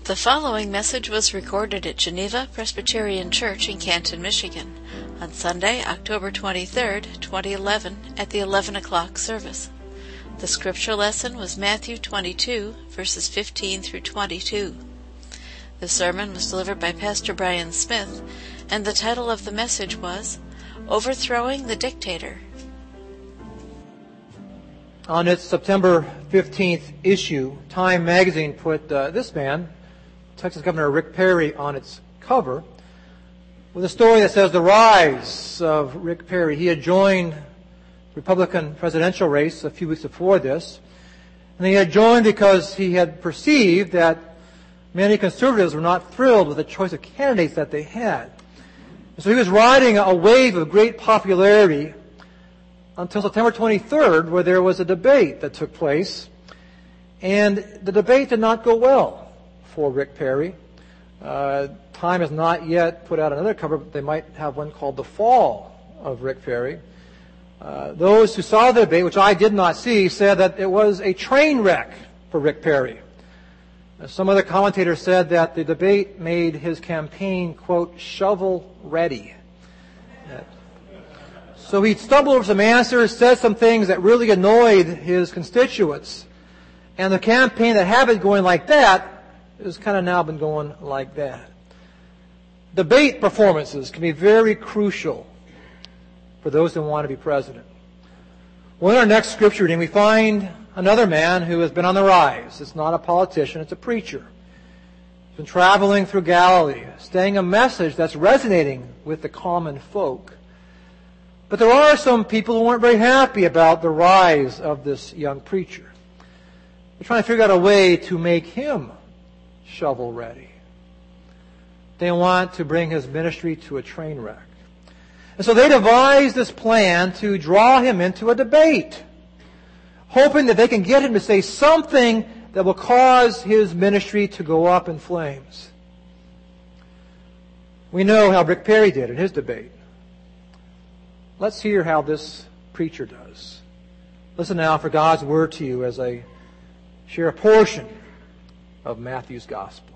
The following message was recorded at Geneva Presbyterian Church in Canton, Michigan, on Sunday, October 23, 2011, at the 11 o'clock service. The scripture lesson was Matthew 22, verses 15 through 22. The sermon was delivered by Pastor Brian Smith, and the title of the message was Overthrowing the Dictator. On its September 15th issue, Time magazine put this man, Texas Governor Rick Perry, on its cover with a story that says the rise of Rick Perry. He had joined the Republican presidential race a few weeks before this, and he had joined because he had perceived that many conservatives were not thrilled with the choice of candidates that they had. And so he was riding a wave of great popularity until September 23rd, where there was a debate that took place, and the debate did not go well for Rick Perry. Time has not yet put out another cover, but they might have one called The Fall of Rick Perry. Those who saw the debate, which I did not see, said that it was a train wreck for Rick Perry. Some other commentators said that the debate made his campaign, quote, shovel ready. So he stumbled over some answers, said some things that really annoyed his constituents. And the campaign that had been going like that has kind of now been going like that. Debate performances can be very crucial for those who want to be president. Well, in our next scripture reading, we find another man who has been on the rise. It's not a politician, it's a preacher. He's been traveling through Galilee, saying a message that's resonating with the common folk. But there are some people who weren't very happy about the rise of this young preacher. They're trying to figure out a way to make him shovel ready. They want to bring his ministry to a train wreck. And so they devised this plan to draw him into a debate, hoping that they can get him to say something that will cause his ministry to go up in flames. We know how Rick Perry did in his debate. Let's hear how this preacher does. Listen now for God's word to you as I share a portion of Matthew's Gospel.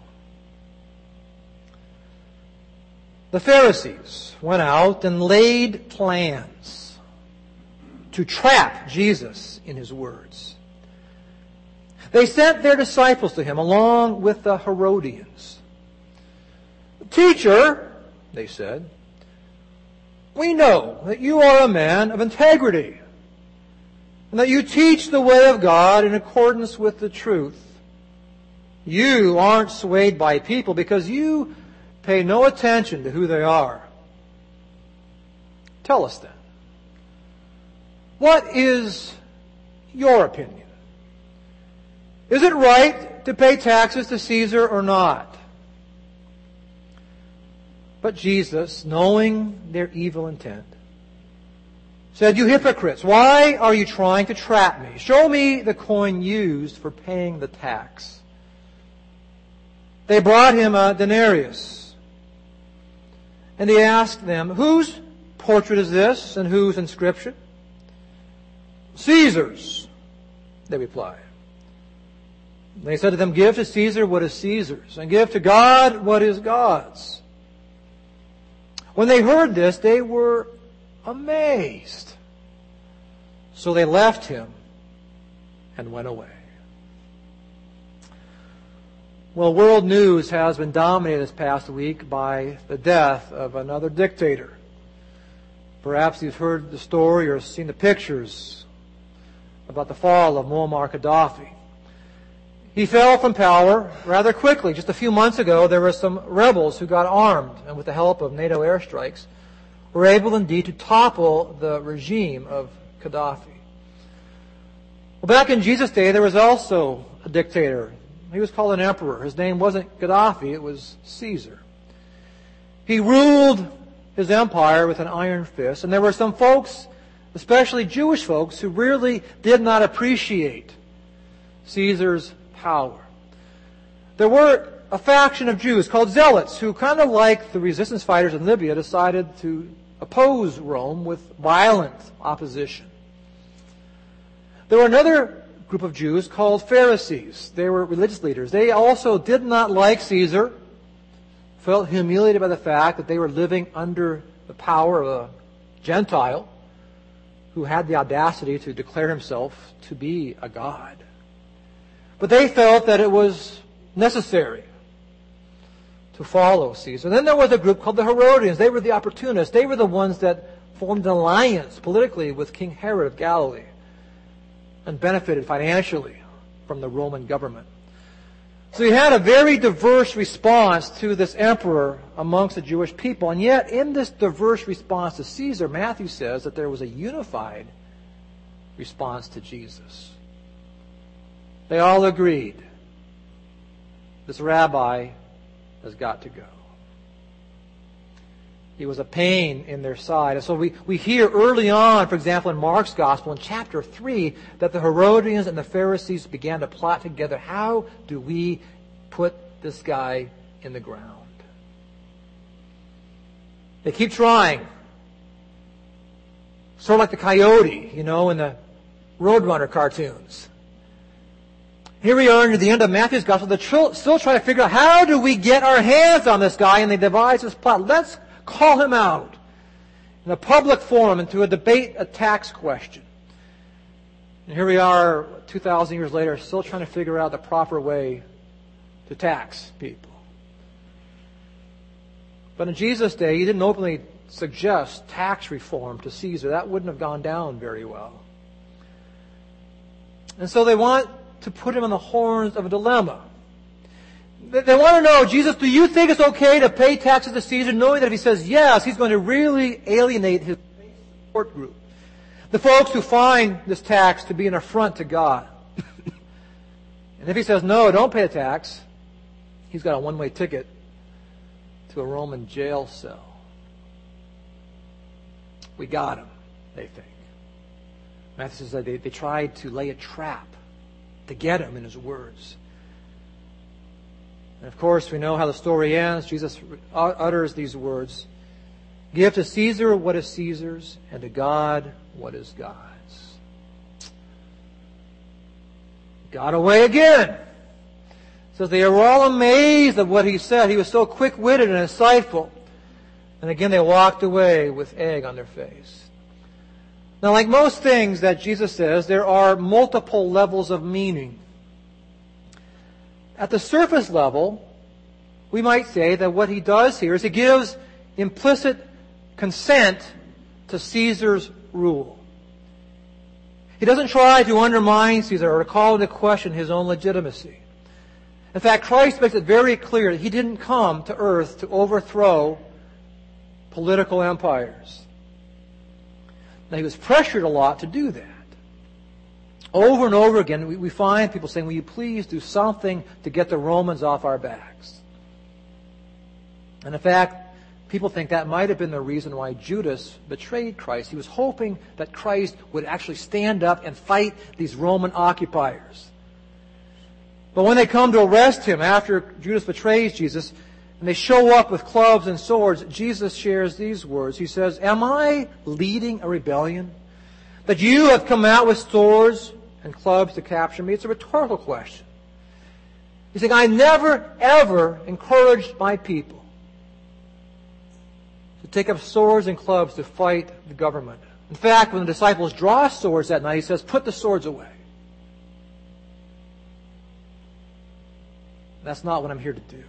The Pharisees went out and laid plans to trap Jesus in his words. They sent their disciples to him along with the Herodians. "Teacher," they said, "we know that you are a man of integrity and that you teach the way of God in accordance with the truth. You aren't swayed by people because you pay no attention to who they are. Tell us then, what is your opinion? Is it right to pay taxes to Caesar or not?" But Jesus, knowing their evil intent, said, "You hypocrites, why are you trying to trap me? Show me the coin used for paying the tax." They brought him a denarius, and he asked them, "Whose portrait is this, and whose inscription?" "Caesar's," they replied. They said to them, "Give to Caesar what is Caesar's, and give to God what is God's." When they heard this, they were amazed. So they left him and went away. Well, world news has been dominated this past week by the death of another dictator. Perhaps you've heard the story or seen the pictures about the fall of Muammar Gaddafi. He fell from power rather quickly. Just a few months ago, there were some rebels who got armed, and with the help of NATO airstrikes, were able indeed to topple the regime of Gaddafi. Well, back in Jesus' day, there was also a dictator. He was called an emperor. His name wasn't Gaddafi, it was Caesar. He ruled his empire with an iron fist, and there were some folks, especially Jewish folks, who really did not appreciate Caesar's power. There were a faction of Jews called Zealots who, kind of like the resistance fighters in Libya, decided to oppose Rome with violent opposition. There were another group of Jews called Pharisees. They were religious leaders. They also did not like Caesar, felt humiliated by the fact that they were living under the power of a Gentile who had the audacity to declare himself to be a god. But they felt that it was necessary to follow Caesar. Then there was a group called the Herodians. They were the opportunists. They were the ones that formed an alliance politically with King Herod of Galilee and benefited financially from the Roman government. So you had a very diverse response to this emperor amongst the Jewish people. And yet, in this diverse response to Caesar, Matthew says that there was a unified response to Jesus. They all agreed, this rabbi has got to go. He was a pain in their side. And so we hear early on, for example, in Mark's Gospel, in chapter 3, that the Herodians and the Pharisees began to plot together, how do we put this guy in the ground? They keep trying. Sort of like the coyote, in the Roadrunner cartoons. Here we are near the end of Matthew's Gospel. They're still trying to figure out, how do we get our hands on this guy? And they devise this plot. Let's call him out in a public forum and to debate a tax question. And here we are 2,000 years later, still trying to figure out the proper way to tax people. But in Jesus' day, he didn't openly suggest tax reform to Caesar. That wouldn't have gone down very well. And so they want to put him on the horns of a dilemma. They want to know, Jesus, do you think it's okay to pay taxes to Caesar, knowing that if he says yes, he's going to really alienate his support group? The folks who find this tax to be an affront to God. And if he says, no, don't pay a tax, he's got a one-way ticket to a Roman jail cell. We got him, they think. Matthew says that they tried to lay a trap to get him in his words. And of course, we know how the story ends. Jesus utters these words, "Give to Caesar what is Caesar's, and to God what is God's." Got away again. It says they were all amazed at what he said. He was so quick-witted and insightful. And again, they walked away with egg on their face. Now, like most things that Jesus says, there are multiple levels of meaning. At the surface level, we might say that what he does here is he gives implicit consent to Caesar's rule. He doesn't try to undermine Caesar or to call into question his own legitimacy. In fact, Christ makes it very clear that he didn't come to earth to overthrow political empires. Now, he was pressured a lot to do that. Over and over again, we find people saying, will you please do something to get the Romans off our backs? And in fact, people think that might have been the reason why Judas betrayed Christ. He was hoping that Christ would actually stand up and fight these Roman occupiers. But when they come to arrest him after Judas betrays Jesus, and they show up with clubs and swords, Jesus shares these words. He says, "Am I leading a rebellion? That you have come out with swords and clubs to capture me?" It's a rhetorical question. He's saying, I never, ever encouraged my people to take up swords and clubs to fight the government. In fact, when the disciples draw swords that night, he says, put the swords away. That's not what I'm here to do.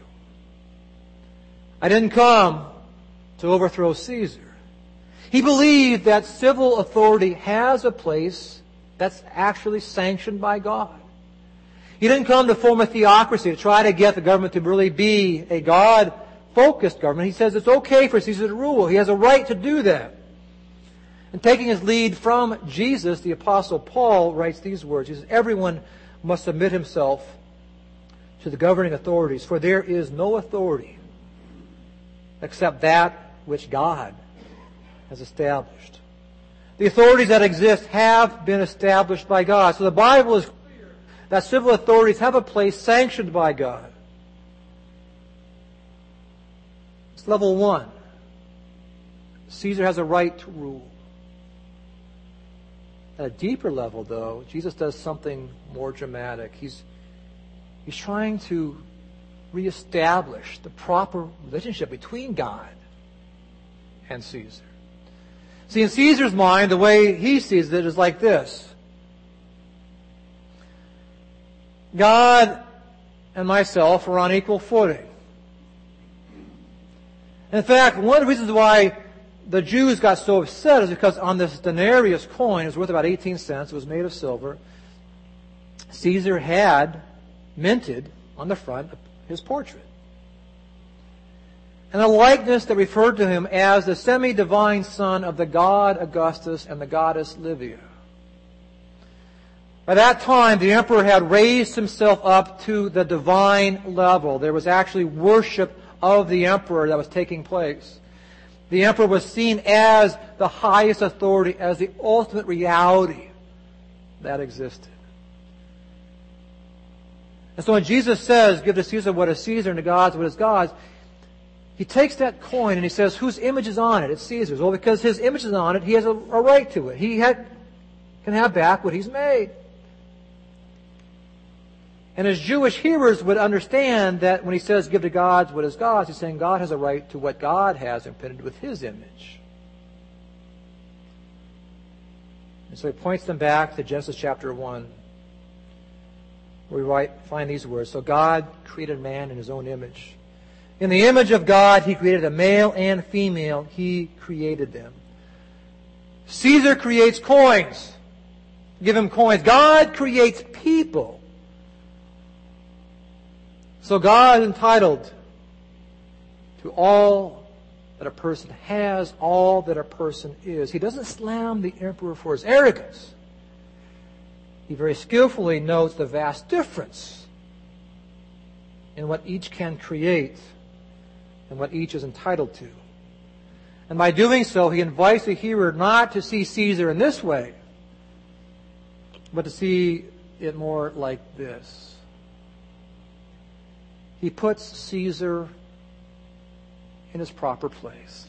I didn't come to overthrow Caesar. He believed that civil authority has a place that's actually sanctioned by God. He didn't come to form a theocracy to try to get the government to really be a God-focused government. He says it's okay for Caesar to rule. He has a right to do that. And taking his lead from Jesus, the Apostle Paul writes these words. He says, "Everyone must submit himself to the governing authorities, for there is no authority except that which God has established." The authorities that exist have been established by God. So the Bible is clear that civil authorities have a place sanctioned by God. It's level one. Caesar has a right to rule. At a deeper level, though, Jesus does something more dramatic. He's trying to reestablish the proper relationship between God and Caesar. See, in Caesar's mind, the way he sees it is like this. God and myself are on equal footing. In fact, one of the reasons why the Jews got so upset is because on this denarius coin, it was worth about 18 cents, it was made of silver, Caesar had minted on the front his portrait. And a likeness that referred to him as the semi-divine son of the god Augustus and the goddess Livia. By that time, the emperor had raised himself up to the divine level. There was actually worship of the emperor that was taking place. The emperor was seen as the highest authority, as the ultimate reality that existed. And so when Jesus says, give to Caesar what is Caesar and to God what is God's, he takes that coin and he says, whose image is on it? It's Caesar's. Well, because his image is on it, he has a right to it. He can have back what he's made. And his Jewish hearers would understand that when he says, give to God what is God's, he's saying God has a right to what God has imprinted with his image. And so he points them back to Genesis chapter 1, where we find these words. So God created man in his own image. In the image of God, he created a male and female. He created them. Caesar creates coins. Give him coins. God creates people. So God is entitled to all that a person has, all that a person is. He doesn't slam the emperor for his arrogance. He very skillfully notes the vast difference in what each can create and what each is entitled to. And by doing so, he invites the hearer not to see Caesar in this way, but to see it more like this. He puts Caesar in his proper place.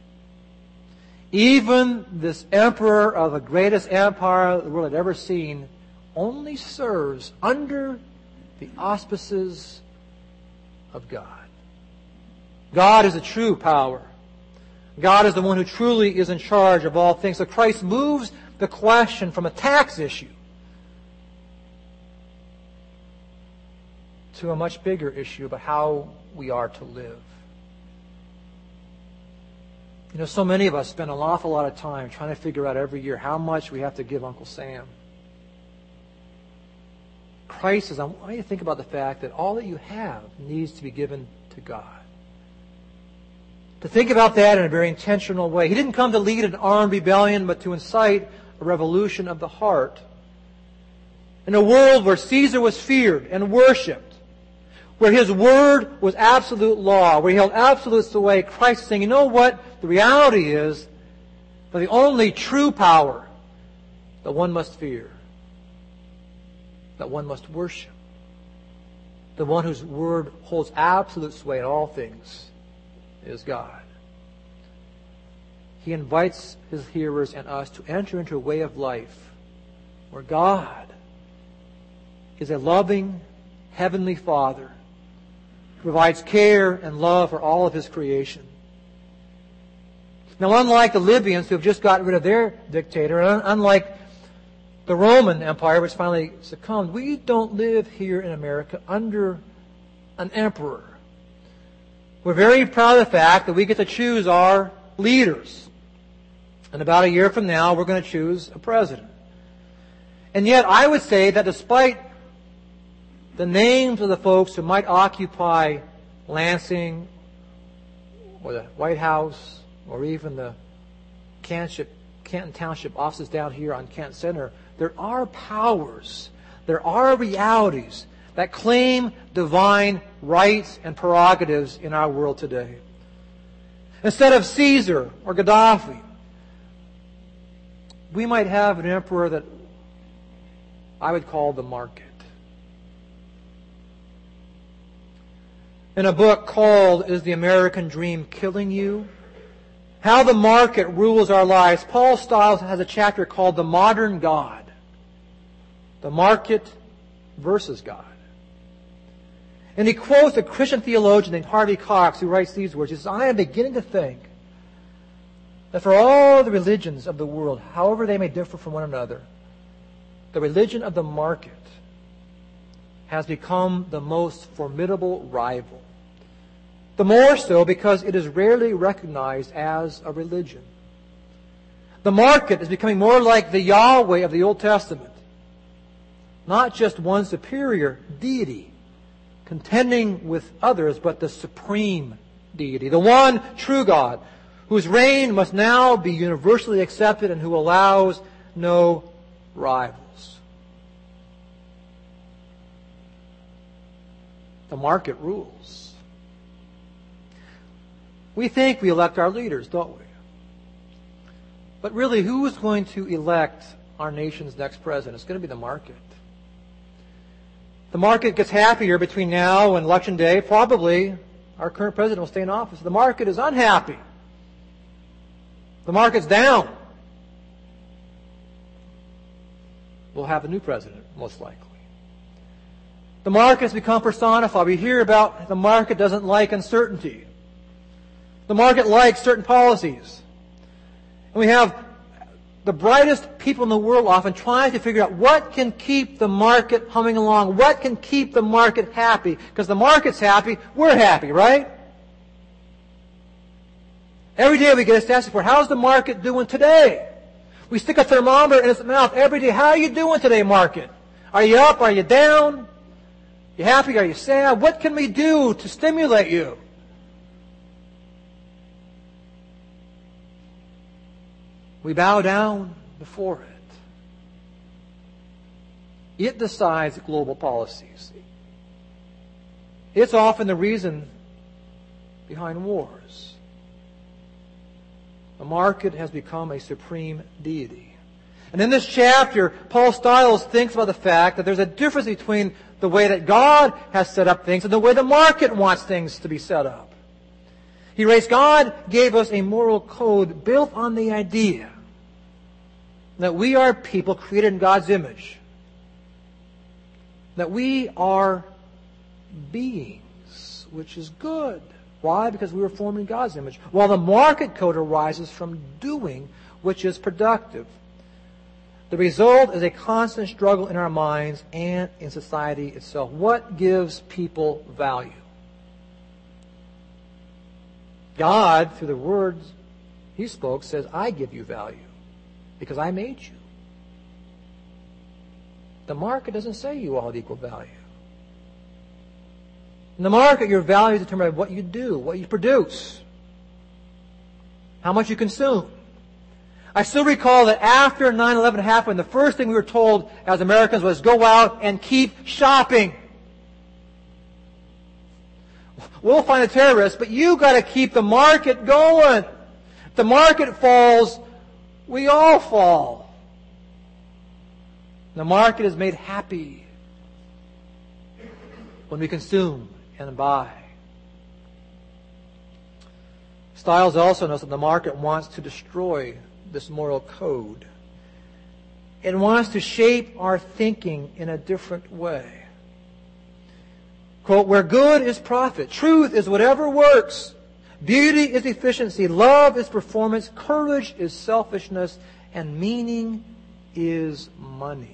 Even this emperor of the greatest empire the world had ever seen only serves under the auspices of God. God is the true power. God is the one who truly is in charge of all things. So Christ moves the question from a tax issue to a much bigger issue about how we are to live. You know, so many of us spend an awful lot of time trying to figure out every year how much we have to give Uncle Sam. Christ says, I want you to think about the fact that all that you have needs to be given to God. To think about that in a very intentional way. He didn't come to lead an armed rebellion, but to incite a revolution of the heart. In a world where Caesar was feared and worshipped, where his word was absolute law, where he held absolute sway, Christ is saying, you know what? The reality is that the only true power that one must fear, that one must worship, the one whose word holds absolute sway in all things, is God. He invites his hearers and us to enter into a way of life where God is a loving heavenly Father who provides care and love for all of his creation. Now, unlike the Libyans who have just gotten rid of their dictator, and unlike the Roman Empire which finally succumbed, we don't live here in America under an emperor. We're very proud of the fact that we get to choose our leaders. And about a year from now, we're going to choose a president. And yet, I would say that despite the names of the folks who might occupy Lansing or the White House or even the Canton Township offices down here on Kent Center, there are powers, there are realities that claim divine rights and prerogatives in our world today. Instead of Caesar or Gaddafi, we might have an emperor that I would call the market. In a book called Is the American Dream Killing You?, how the market rules our lives, Paul Stiles has a chapter called The Modern God. The market versus God. And he quotes a Christian theologian named Harvey Cox who writes these words. He says, I am beginning to think that for all the religions of the world, however they may differ from one another, the religion of the market has become the most formidable rival. The more so because it is rarely recognized as a religion. The market is becoming more like the Yahweh of the Old Testament. Not just one superior deity contending with others, but the supreme deity, the one true God, whose reign must now be universally accepted and who allows no rivals. The market rules. We think we elect our leaders, don't we? But really, who is going to elect our nation's next president? It's going to be the market. The market gets happier between now and Election Day. Probably our current president will stay in office. The market is unhappy. The market's down. We'll have a new president, most likely. The market has become personified. We hear about the market doesn't like uncertainty. The market likes certain policies. And we have the brightest people in the world often trying to figure out what can keep the market humming along, what can keep the market happy. Because the market's happy, we're happy, right? Every day we get a status report. How's the market doing today? We stick a thermometer in its mouth every day. How are you doing today, market? Are you up? Are you down? You happy? Are you sad? What can we do to stimulate you? We bow down before it. It decides global policies. It's often the reason behind wars. The market has become a supreme deity. And in this chapter, Paul Stiles thinks about the fact that there's a difference between the way that God has set up things and the way the market wants things to be set up. He writes, God gave us a moral code built on the idea that we are people created in God's image. That we are beings, which is good. Why? Because we were formed in God's image. While the market code arises from doing, which is productive. The result is a constant struggle in our minds and in society itself. What gives people value? God, through the words He spoke, says, I give you value because I made you. The market doesn't say you all have equal value. In the market, your value is determined by what you do, what you produce, how much you consume. I still recall that after 9/11 happened, the first thing we were told as Americans was go out and keep shopping. We'll find the terrorists, but you got to keep the market going. If the market falls, we all fall. The market is made happy when we consume and buy. Stiles also knows that the market wants to destroy this moral code. It wants to shape our thinking in a different way. Quote, where good is profit, truth is whatever works, beauty is efficiency, love is performance, courage is selfishness, and meaning is money.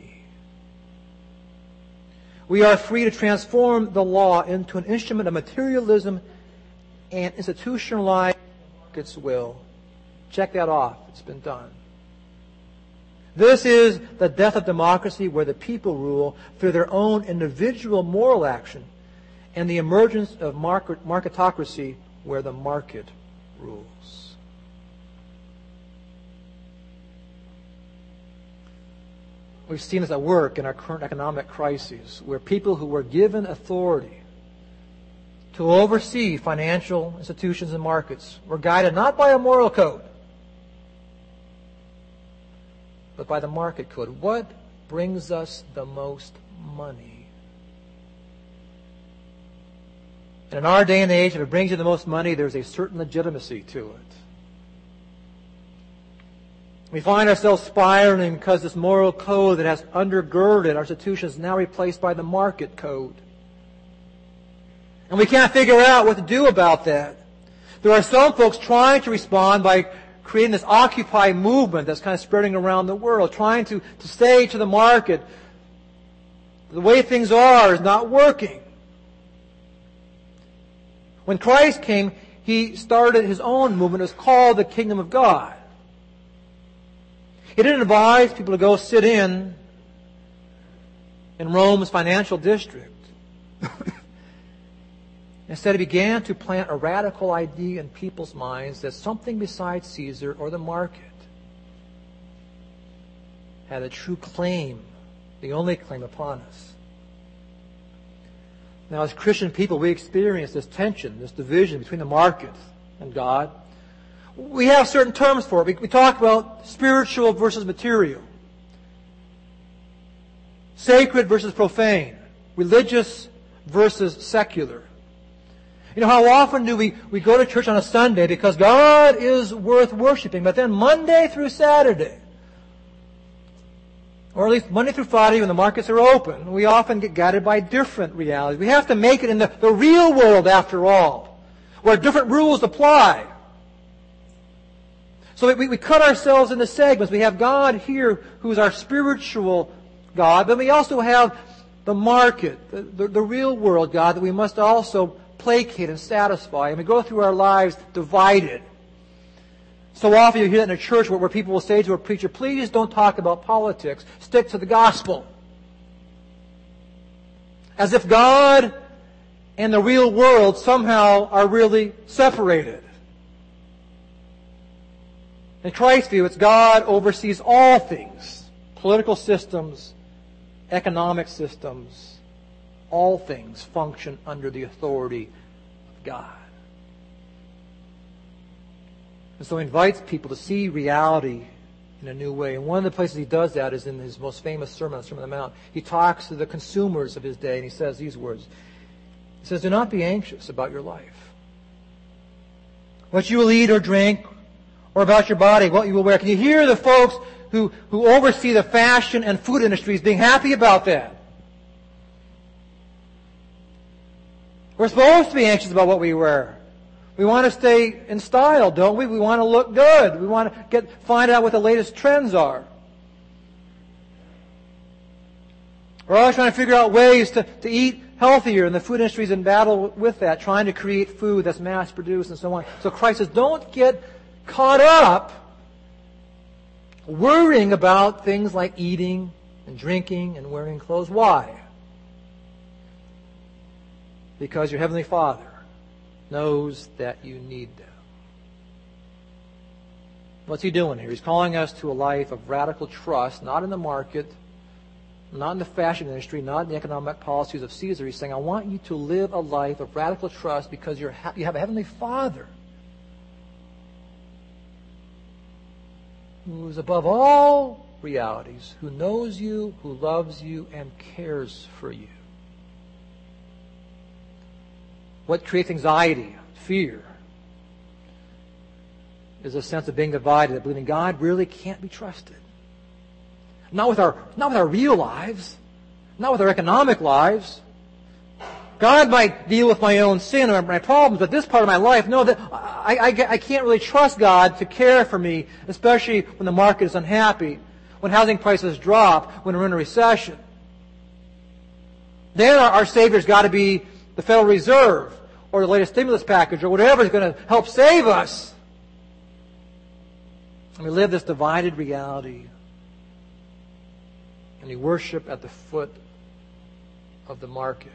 We are free to transform the law into an instrument of materialism and institutionalize its will. Check that off. It's been done. This is the death of democracy, where the people rule through their own individual moral action, and the emergence of marketocracy, where the market rules. We've seen this at work in our current economic crises, where people who were given authority to oversee financial institutions and markets were guided not by a moral code, but by the market code. What brings us the most money? And in our day and age, if it brings you the most money, there's a certain legitimacy to it. We find ourselves spiraling because this moral code that has undergirded our institutions is now replaced by the market code. And we can't figure out what to do about that. There are some folks trying to respond by creating this Occupy movement that's kind of spreading around the world, trying to say to the market, the way things are is not working. When Christ came, He started His own movement. It was called the Kingdom of God. He didn't advise people to go sit in Rome's financial district. Instead, He began to plant a radical idea in people's minds that something besides Caesar or the market had a true claim, the only claim upon us. Now, as Christian people, we experience this tension, this division between the market and God. We have certain terms for it. We talk about spiritual versus material, sacred versus profane, religious versus secular. You know, how often do we go to church on a Sunday because God is worth worshiping, but then Monday through Saturday, or at least Monday through Friday when the markets are open, we often get guided by different realities. We have to make it in the real world, after all, where different rules apply. So we cut ourselves into segments. We have God here, who is our spiritual God, but we also have the market, the real world God, that we must also placate and satisfy. And we go through our lives divided. So often you hear that in a church where people will say to a preacher, please don't talk about politics. Stick to the gospel. As if God and the real world somehow are really separated. In Christ's view, it's God oversees all things. Political systems, economic systems, all things function under the authority of God. And so He invites people to see reality in a new way. And one of the places He does that is in His most famous sermon, the Sermon on the Mount. He talks to the consumers of His day, and He says these words. He says, do not be anxious about your life, what you will eat or drink, or about your body, what you will wear. Can you hear the folks who oversee the fashion and food industries being happy about that? We're supposed to be anxious about what we wear. We want to stay in style, don't we? We want to look good. We want to find out what the latest trends are. We're always trying to figure out ways to eat healthier, and the food industry is in battle with that, trying to create food that's mass-produced and so on. So Christ says, don't get caught up worrying about things like eating and drinking and wearing clothes. Why? Because your Heavenly Father knows that you need them. What's He doing here? He's calling us to a life of radical trust, not in the market, not in the fashion industry, not in the economic policies of Caesar. He's saying, I want you to live a life of radical trust because you have a Heavenly Father who is above all realities, who knows you, who loves you, and cares for you. What creates anxiety, fear, is a sense of being divided, that believing God really can't be trusted. Not with our real lives, not with our economic lives. God might deal with my own sin or my problems, but this part of my life, no, that I can't really trust God to care for me, especially when the market is unhappy, when housing prices drop, when we're in a recession. Then our Savior's got to be the Federal Reserve or the latest stimulus package or whatever is going to help save us. And we live this divided reality. And we worship at the foot of the market.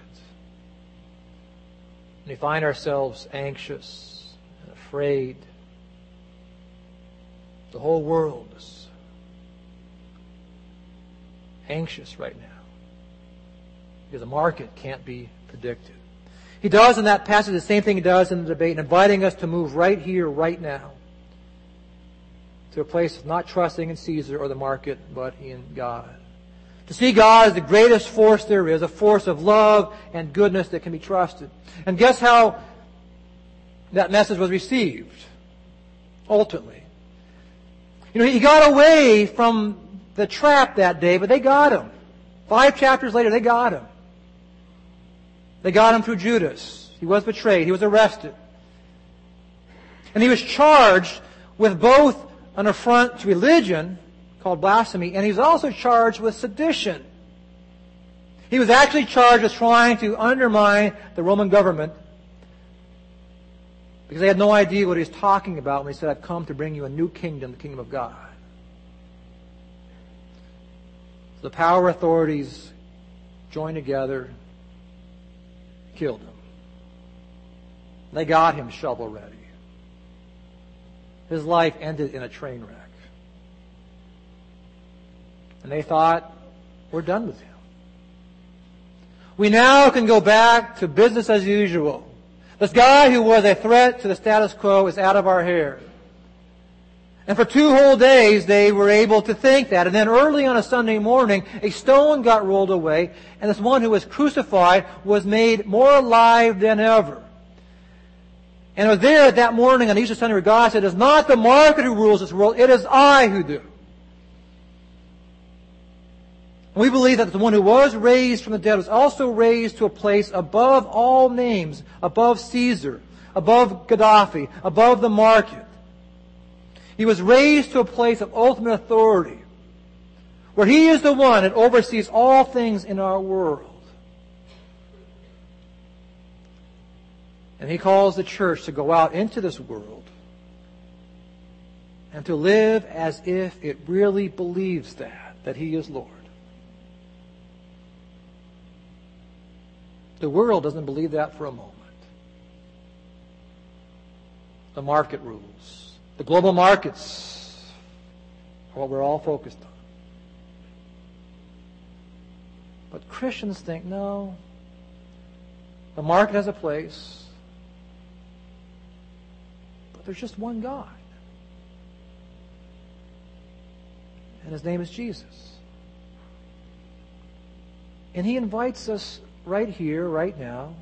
And we find ourselves anxious and afraid. The whole world is anxious right now because the market can't be predicted. He does in that passage the same thing He does in the debate, inviting us to move right here, right now, to a place of not trusting in Caesar or the market, but in God. To see God as the greatest force there is, a force of love and goodness that can be trusted. And guess how that message was received, ultimately? He got away from the trap that day, but they got him. 5 chapters later, they got him. They got him through Judas. He was betrayed. He was arrested. And he was charged with both an affront to religion, called blasphemy, and he was also charged with sedition. He was actually charged with trying to undermine the Roman government because they had no idea what he was talking about when he said, I've come to bring you a new kingdom, the kingdom of God. So the power authorities joined together, killed him. They got him shovel ready. His life ended in a train wreck. And they thought, we're done with him. We now can go back to business as usual. This guy who was a threat to the status quo is out of our hair. And for 2 whole days they were able to think that. And then early on a Sunday morning, a stone got rolled away, and this one who was crucified was made more alive than ever. And it was there that morning on Easter Sunday where God said, it is not the market who rules this world, it is I who do. We believe that the one who was raised from the dead was also raised to a place above all names, above Caesar, above Gaddafi, above the market. He was raised to a place of ultimate authority, where He is the one that oversees all things in our world. And He calls the church to go out into this world and to live as if it really believes that He is Lord. The world doesn't believe that for a moment. The market rules. The global markets are what we're all focused on. But Christians think, no, the market has a place, but there's just one God. And His name is Jesus. And He invites us right here, right now,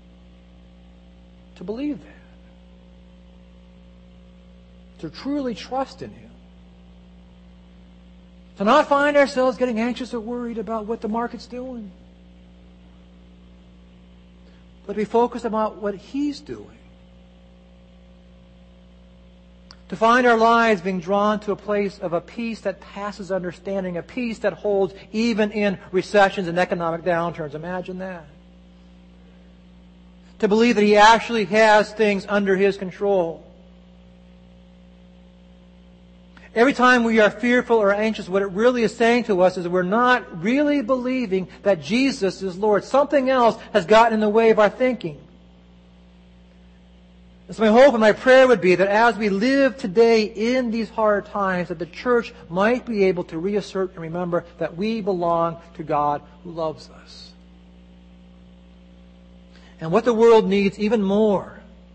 to believe that. To truly trust in Him. To not find ourselves getting anxious or worried about what the market's doing. But to be focused about what He's doing. To find our lives being drawn to a place of a peace that passes understanding, a peace that holds even in recessions and economic downturns. Imagine that. To believe that He actually has things under His control. Every time we are fearful or anxious, what it really is saying to us is that we're not really believing that Jesus is Lord. Something else has gotten in the way of our thinking. And so my hope and my prayer would be that as we live today in these hard times, that the church might be able to reassert and remember that we belong to God who loves us. And what the world needs even more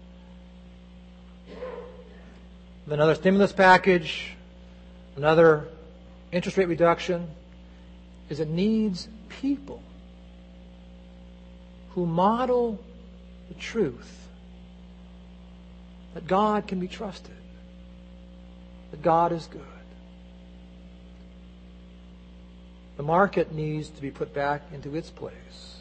than another stimulus package, another interest rate reduction, is it needs people who model the truth that God can be trusted, that God is good. The market needs to be put back into its place.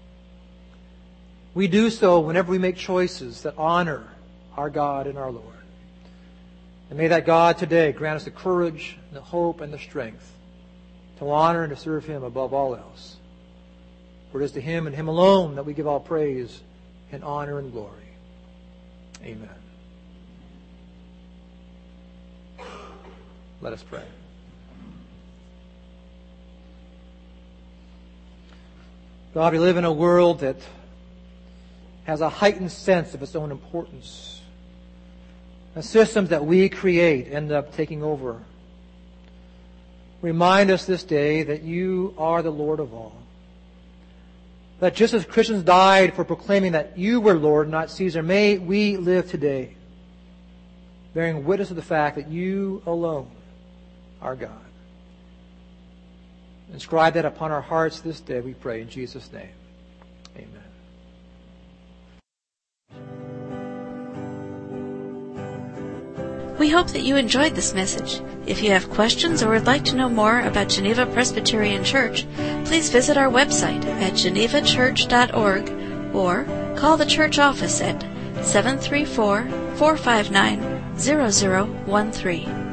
We do so whenever we make choices that honor our God and our Lord. And may that God today grant us the courage, and the hope, and the strength to honor and to serve Him above all else. For it is to Him and Him alone that we give all praise and honor and glory. Amen. Let us pray. God, we live in a world that has a heightened sense of its own importance. The systems that we create end up taking over. Remind us this day that You are the Lord of all. That just as Christians died for proclaiming that You were Lord, not Caesar, may we live today bearing witness of the fact that You alone are God. Inscribe that upon our hearts this day, we pray in Jesus' name. Amen. We hope that you enjoyed this message. If you have questions or would like to know more about Geneva Presbyterian Church, please visit our website at genevachurch.org or call the church office at 734-459-0013.